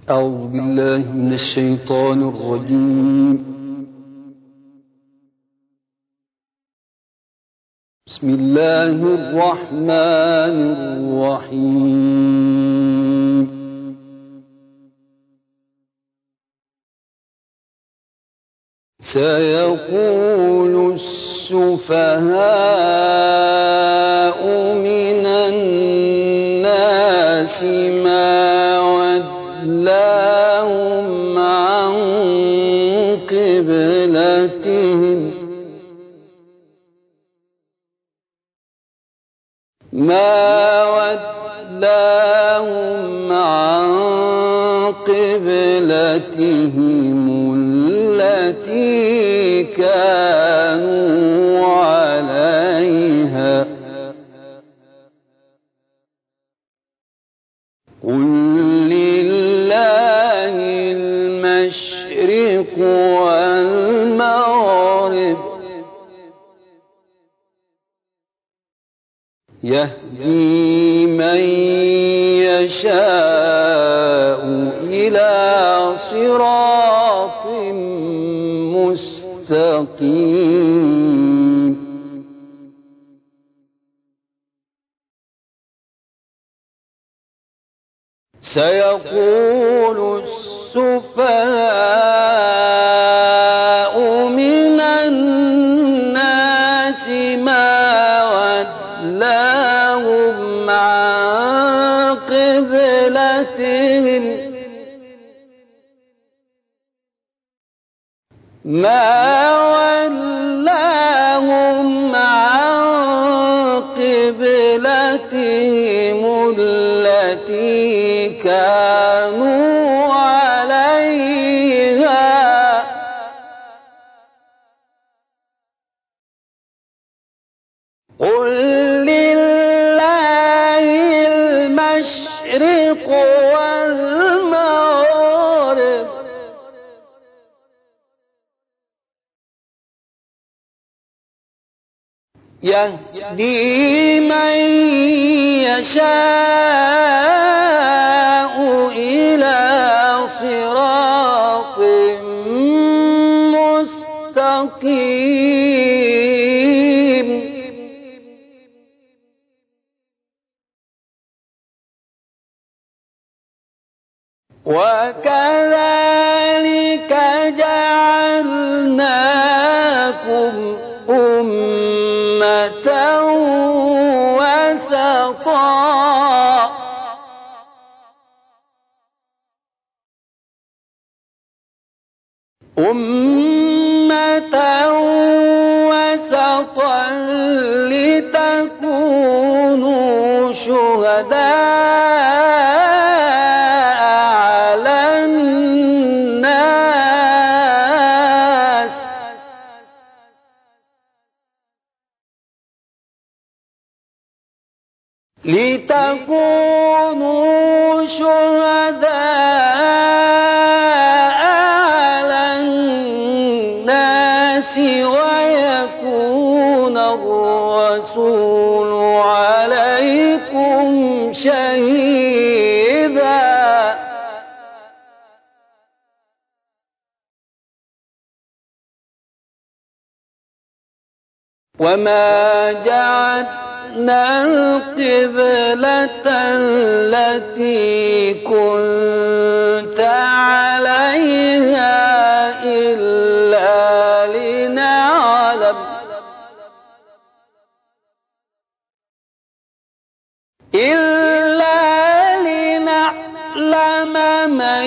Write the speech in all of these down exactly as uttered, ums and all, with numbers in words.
أعوذ بالله من الشيطان الرجيم. بسم الله الرحمن الرحيم. سيقول السفهاء من الناس ما ولاهم عن قبلتهم ما ولاهم عن قبلتهم التي كانوا عليها قل لله المشرق والمغرب يهدي من يشاء إلى صراط مستقيم. سيقول السفهاء من الناس ما ولاهم عن قبلتهم ما ولاهم عن قبلتهم التي كانوا عليها قل لله المشرق والمغرب يهدي من يشاء إلى صراط مستقيم. وكذلك جعلناكم أمة وسطا أمة وسطا لتكونوا شهداء على الناس لتكونوا شهداء على الناس ويكون الرسول عليكم شهيدا وما جعلنا القبلة التي كنت عليها إلا لنعلم إلا لنعلم من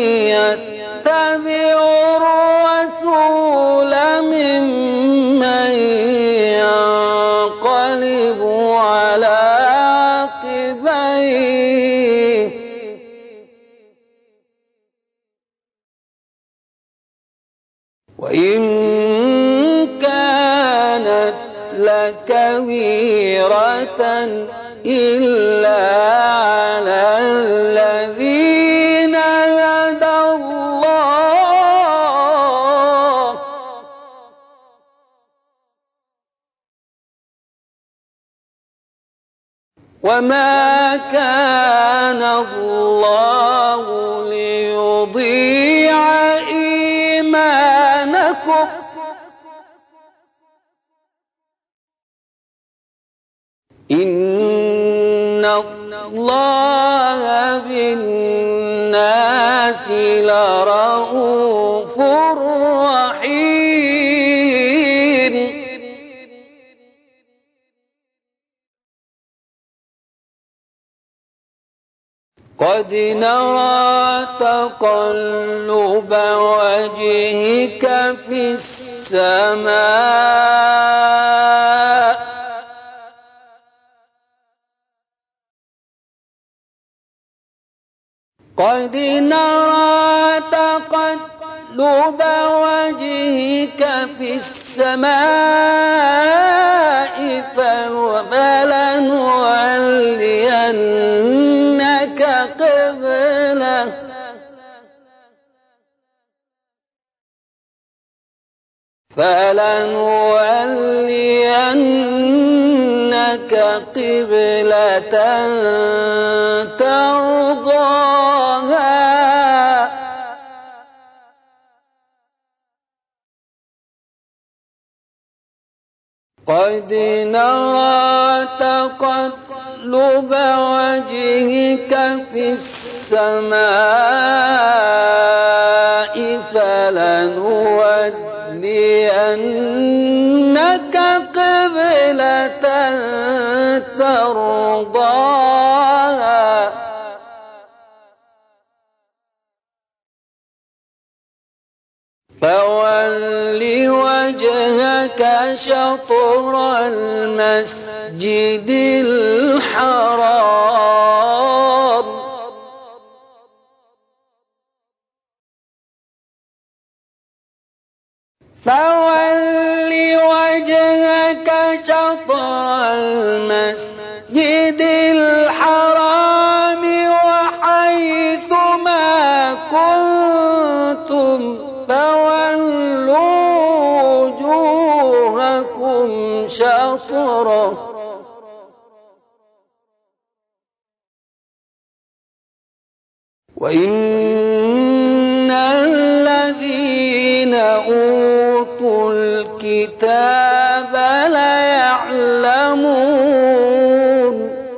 يتبع الرسول ممن ينقلب على عقبيه وإن كانت لكبيرة إلا على الذين هدى الله وما كان الله ليضل يضيع إيمانكم إن الله بالناس لرءوف رحيم قد نرى تقلب وجهك في السماء قد نرى تقلب وجهك في السماء فلنولينك قبلة فلنولينك قبلة ترضاها قد نرى تقلب وجهك في السماء فلنولينك قبلة ترضاها فول وجهك شطر المسجد الحرام فول وجهك شطر المسجد الحرام وحيث ما كنتم فولوا وجوهكم شطره وإن الذين أوتوا الكتاب ليعلمون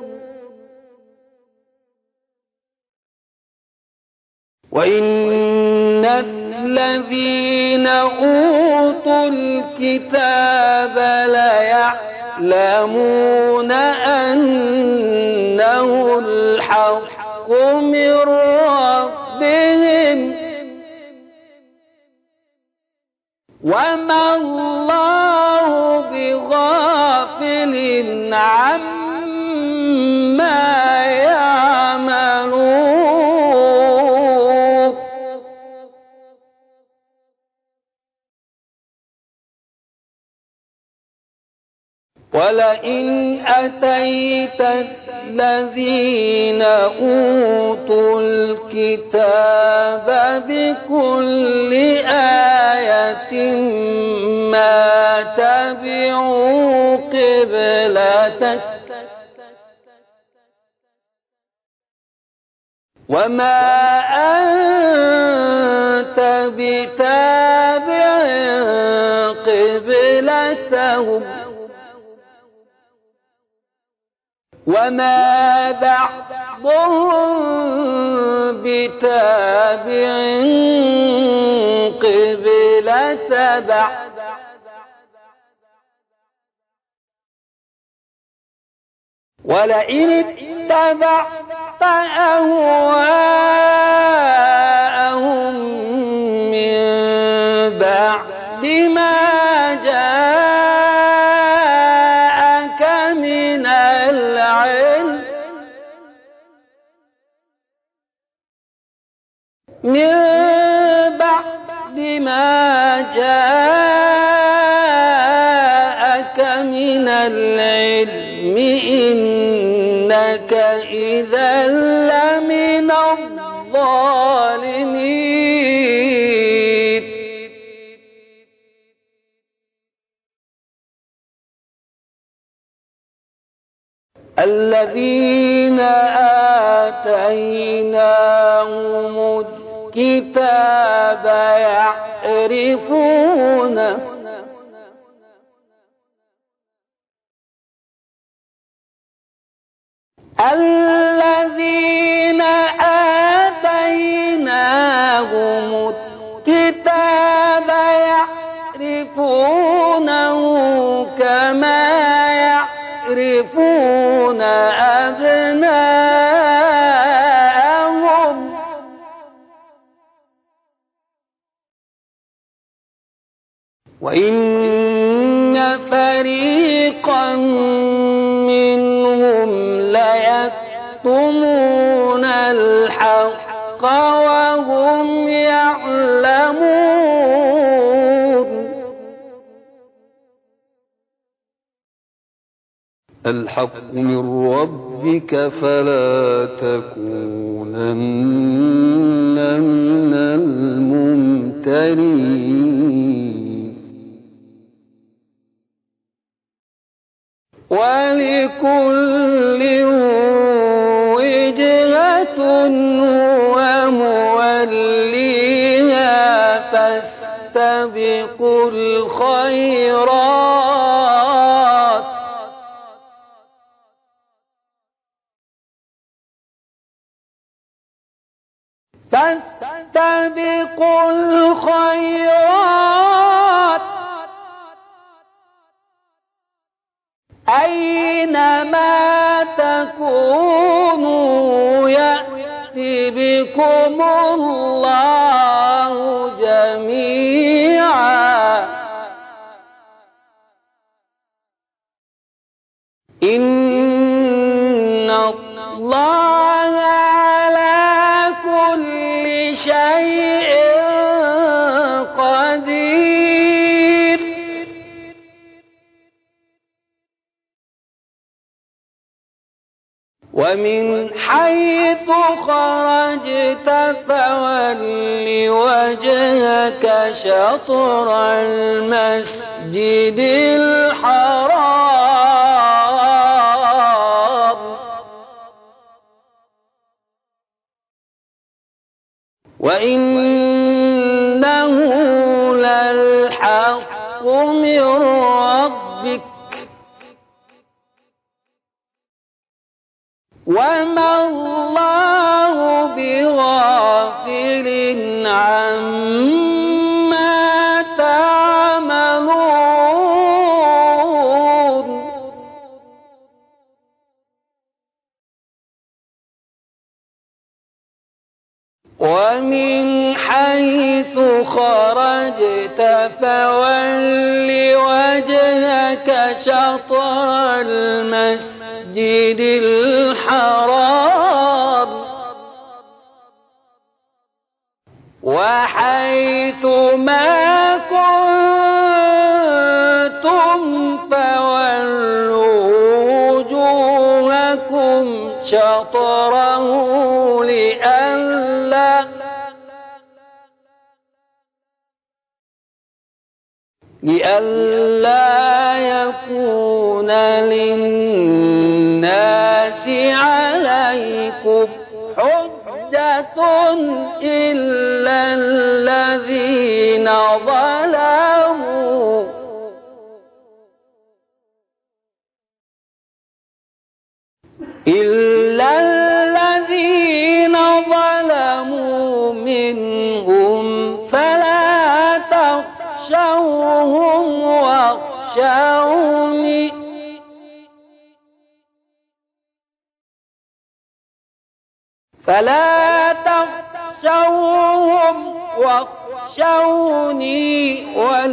وإن الذين أوتوا الكتاب ليعلمون أنه الحق من ربهم وما الله بغافل عما يعملون ولئن أتيت الذين أوتوا الكتاب بكل آية ما تبعوا قبلتك وما أنت بتابع قبلتهم وما بعضهم بتابع قبلة بعض ولئن اتبعت أهواءهم من بعد ما جاءك من العلم من بعد ما جاءك من العلم إنك إذا لمن الظالمين الذين آتيناهم الكتاب يعرفونه الذين آتيناهم الكتاب يعرفونه كما يعرفون أبناءهم وإن فريقا منهم ليكتمون الحق وهم يعلمون الحق من ربك فلا تكونن من الممترين ولكل وجهة هو موليها فاستبقوا الخيرات فاستبقوا الخيرات أينما تكونوا يأتي بكم الله جميعا إن الله على كل شيء قدير ومن حيث خرجت فول وجهك شطر المسجد الحرام وإنه للحق من ربك وما الله بغافل عما تعملون ومن حيث خرجت فول وجهك شطر المسجد الحرام وحيث ما كنتم فولوا وجوهكم شطره لئلا لئلا يكون للناس عليكم حجة إلا الذين ظلموا إلا الذين ظلموا منهم فلا تخشوهم واخشوني فلا تخشوهم واخشوني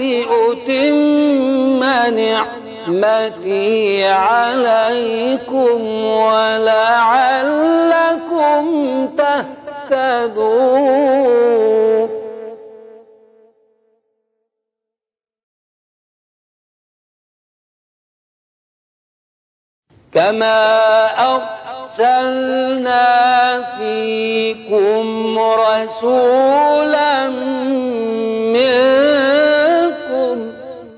ولأتم نعمتي عليكم ولعلكم تهتدون كما أرسلنا فيكم رسولا منكم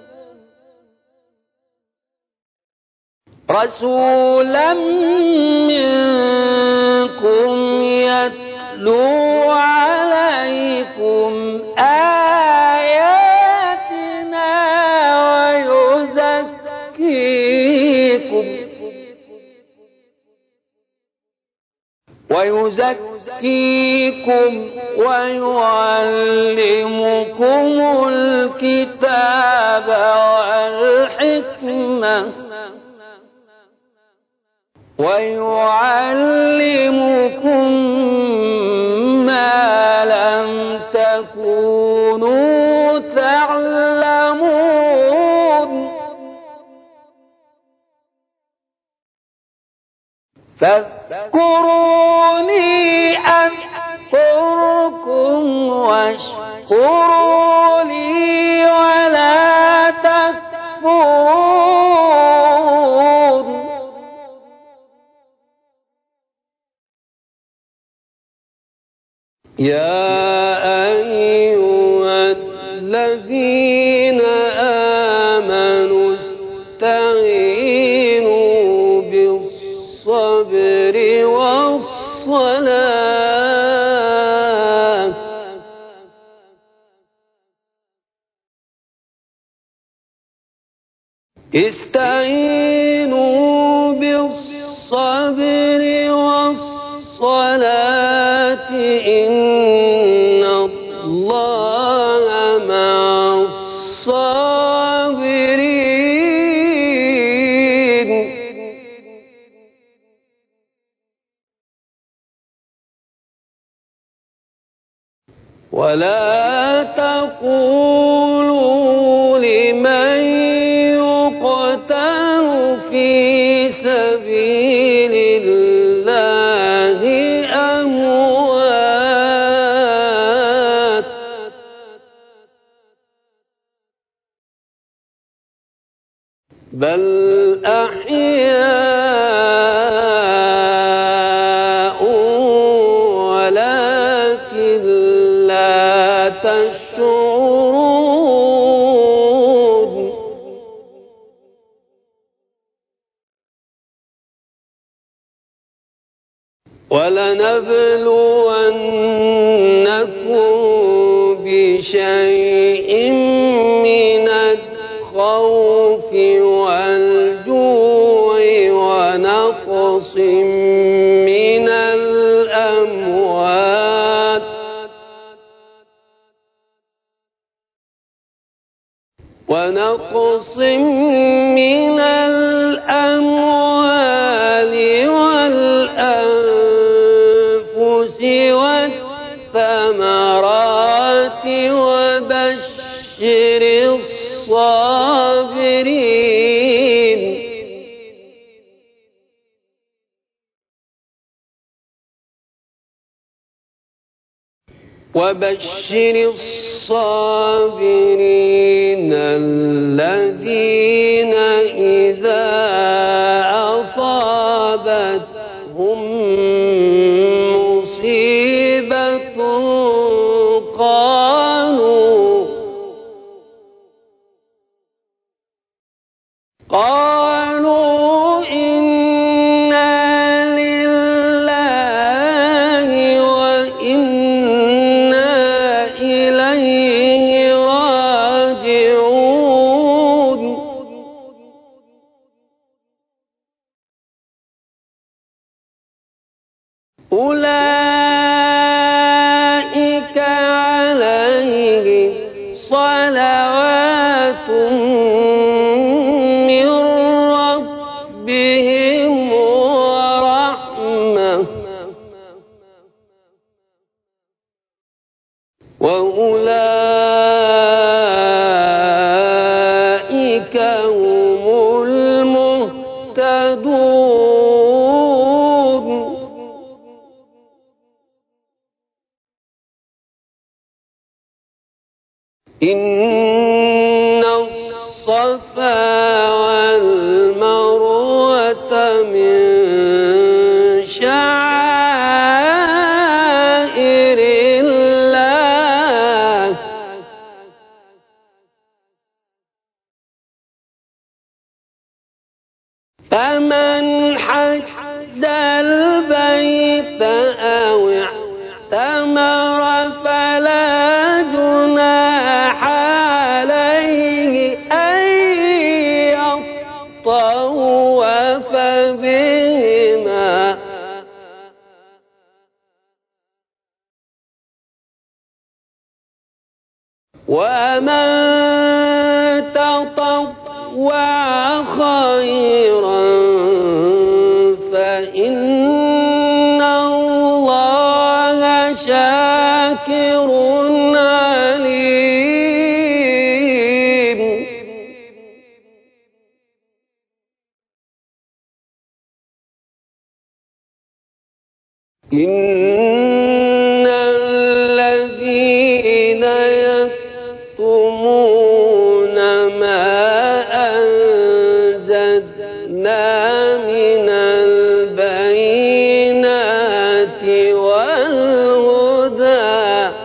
رسولا منكم يتلو عليكم ويزكيكم ويعلمكم الكتاب والحكمة ويعلمكم ما لم تكونوا تعلمون فاذكروني أذكركم واشكروا لي ولا تكفرون يا أيها الذين آمنوا استعينوا بالصبر والصلاة استعينوا بالصبر والصلاة إن الله مع الصابرين ولا تقولوا لمن يقتل في سبيل الله أموات بل أحياء ولكن لا تشعرون ولنبلونكم بشيء من الخوف والجوع ونقص من الأموال ونقص من الأموال والأنفس والثمرات وبشر الصابرين وبشر الصابرين الذين إذا أصابتهم مصيبة قالوا قالوا إنا لله وإنا إليه راجعون أولئك عليهم صلوات من ربهم ورحمة وأولئك هم المهتدون إن الصفا والمروة من شعائر الله فمن حج البيت أو اعتمر فلا جناح عليه أن ومن تطوع خيرا فإن الله شاكر عليم. إن الذين يكتمون ما أنزلنا من البينات والهدى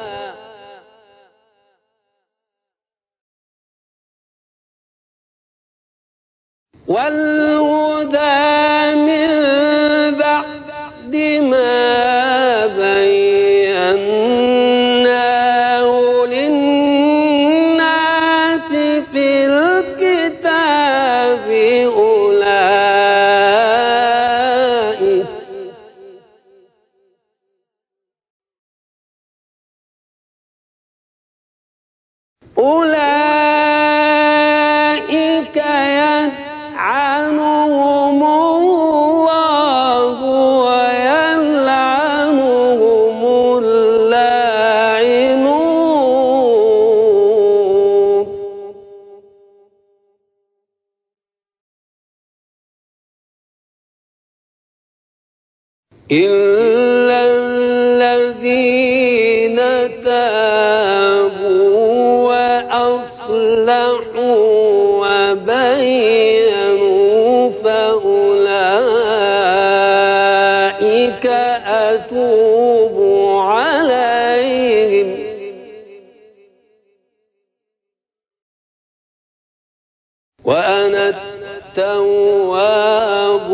والهدى من بعد ما بيناه للناس في الكتاب أولئك أولئك يلعنهم الله ويلعنهم اللاعنون. إلا الذين تابوا وأصلحوا وبينوا فأولئك أتوب عليهم وأنا التواب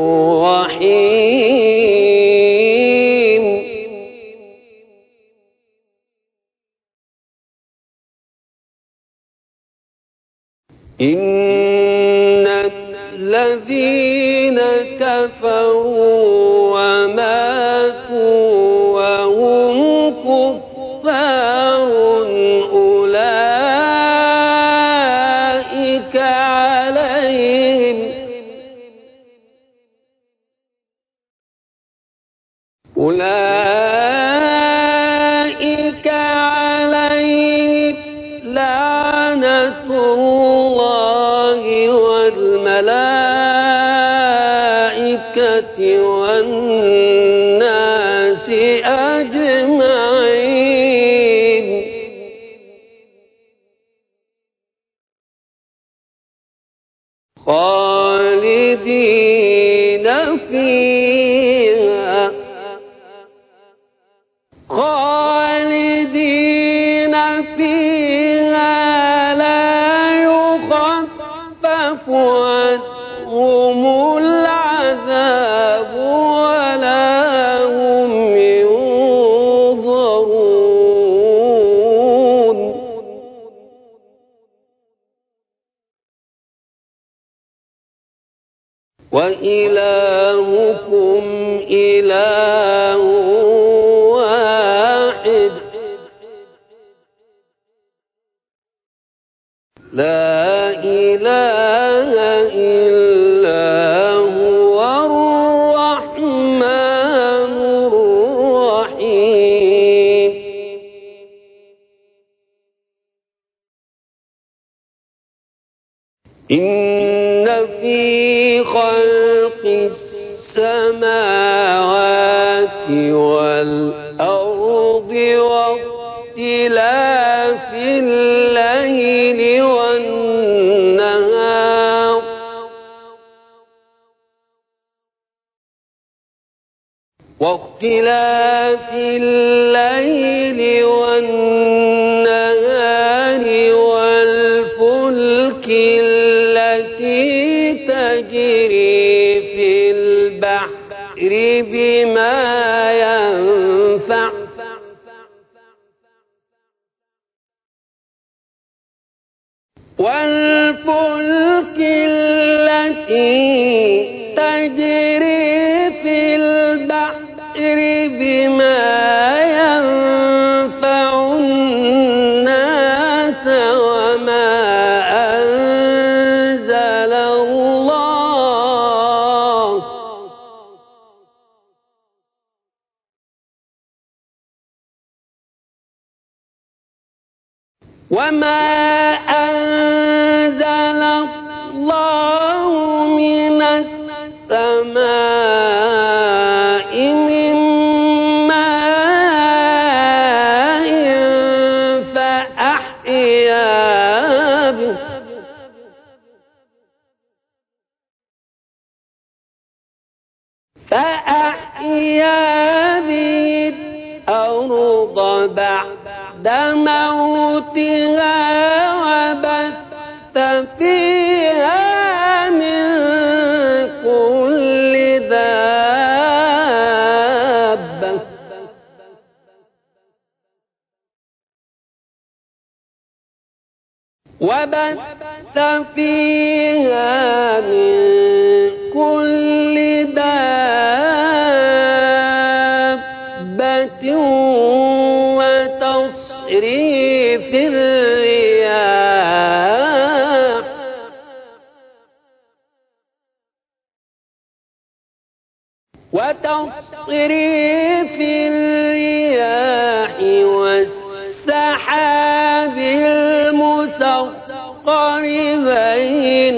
الرحيم. إن الذين كفروا وماتوا وهم كفار أولئك عليهم أولئك عليهم لعنة الله والملائكة والناس أجمعين. خالدين فيها خالدين فيها لا يخفف عنهم العذاب ولا هم ينظرون. وإلهكم إله واحد لا إله إلا هو الرحمن الرحيم. إن في خلق السماوات والأرض واختلاف الليل والنهار واختلاف الليل والنهار والفلك التي تجري في البحر بما ينفع والفلك التي تجري في البحر بما ينفع الناس وما أنزل الله من السماء من ماء فأحيا به فأحيا به الأرض بعد موتها وبث فيها من كل دابة وبث فيها من كل دابة وتصريف الرياح وتصريف الرياح والسحاب المسخر بين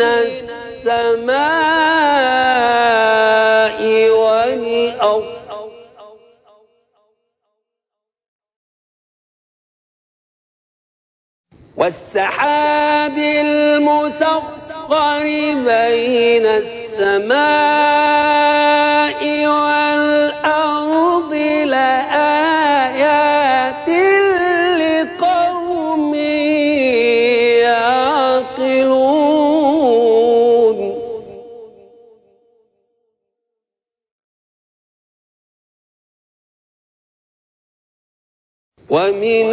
السماء والأرض والسحاب المسخر بين السماء والأرض لآيات لقوم يعقلون ومن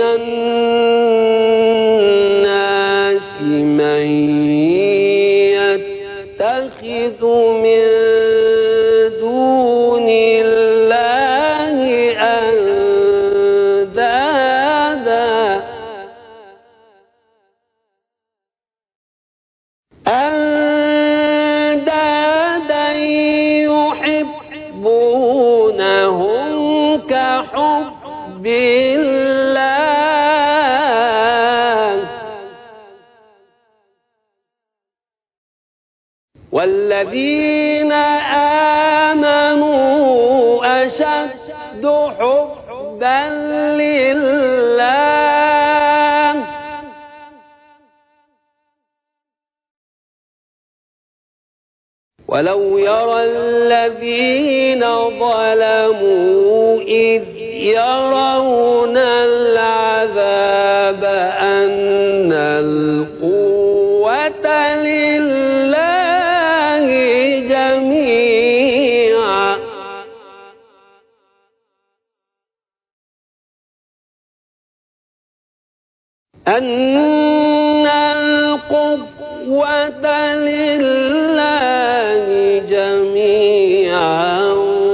الناس من يتخذ من دون الله أندادا أندادا يحبونهم كحب الله والذين آمنوا أشد حبا لله ولو يرى الذين ظلموا إذ يرون العذاب أن القوة لله جميعا أن القوة لله جميعا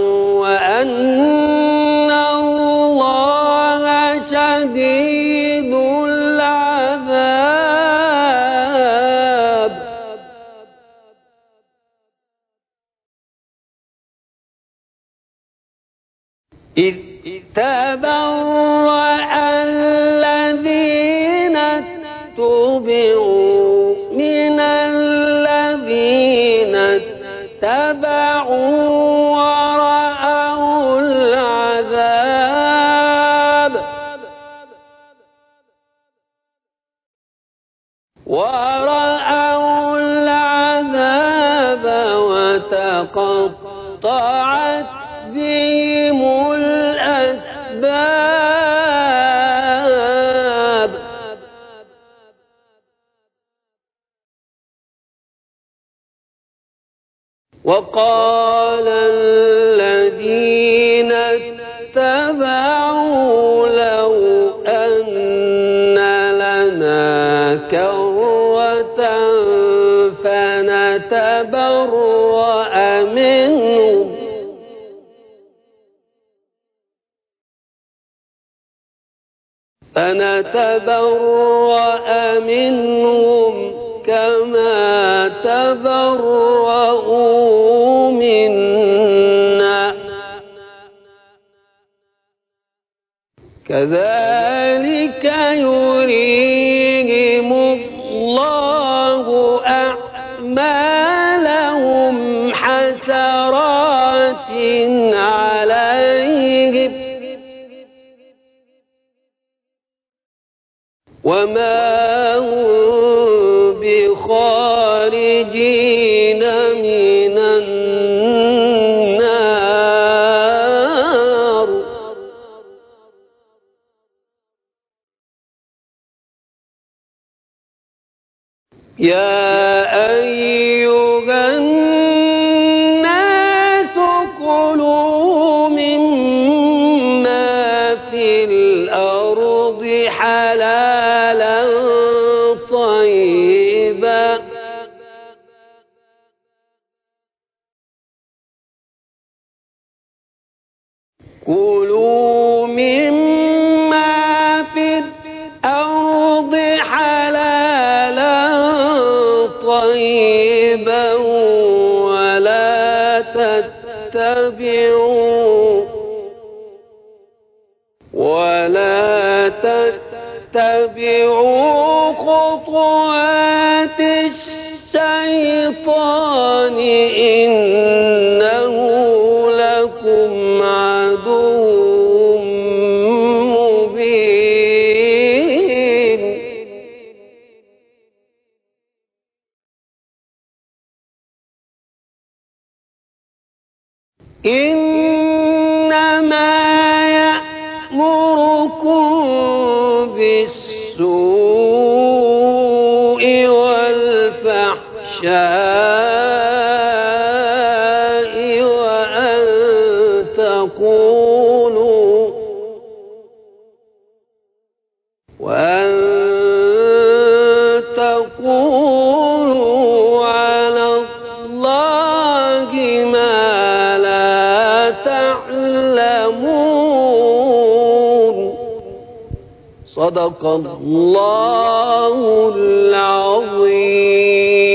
وأن الله شديد العذاب إذ تبرأ الذين اتبعوا من الذين اتبعوا ورأوا العذاب ورأوا العذاب وتقطعت بهم الأسباب وقال الذين اتبعوا لو أن لنا كرة فنتبرأ منهم فنتبرأ منهم كما تبرؤوا منا كذلك يريهم وما هم بخارجين من النار. يا أيها الناس كلوا مما في الأرض حلالا طيبا كلوا مما في الأرض حلالا طيبا ولا تتبعوا ولا تتبعوا خطوات الشيطان إنه لكم عدو مبين. إنما يأمركم بالسوء والفحشاء وأن تقولوا وأن تقولوا على الله ما لا تعلمون. صدق الله العظيم.